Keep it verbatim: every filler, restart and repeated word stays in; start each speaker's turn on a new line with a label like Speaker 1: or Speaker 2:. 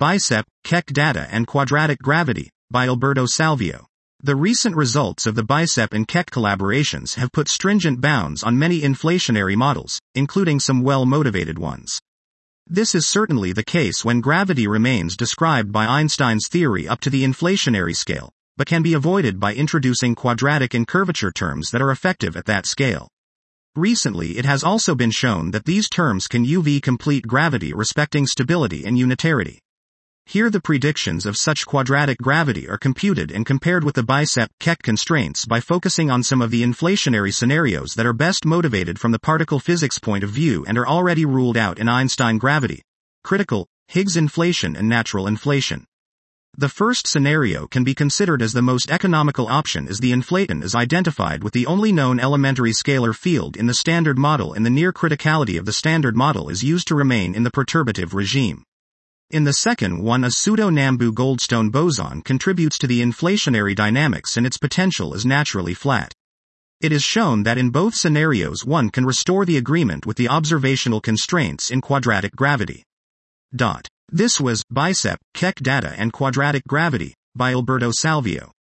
Speaker 1: Bicep, Keck data and quadratic gravity, by Alberto Salvio. The recent results of the Bicep and Keck collaborations have put stringent bounds on many inflationary models, including some well-motivated ones. This is certainly the case when gravity remains described by Einstein's theory up to the inflationary scale, but can be avoided by introducing quadratic and curvature terms that are effective at that scale. Recently it has also been shown that these terms can U V complete gravity respecting stability and unitarity. Here the predictions of such quadratic gravity are computed and compared with the Bicep-Keck constraints by focusing on some of the inflationary scenarios that are best motivated from the particle physics point of view and are already ruled out in Einstein gravity: critical, Higgs inflation and natural inflation. The first scenario can be considered as the most economical option, as the inflation is identified with the only known elementary scalar field in the Standard Model, and the near criticality of the Standard Model is used to remain in the perturbative regime. In the second one, a pseudo-Nambu-Goldstone boson contributes to the inflationary dynamics and its potential is naturally flat. It is shown that in both scenarios one can restore the agreement with the observational constraints in quadratic gravity. Dot. This was Bicep, Keck data and quadratic gravity, by Alberto Salvio.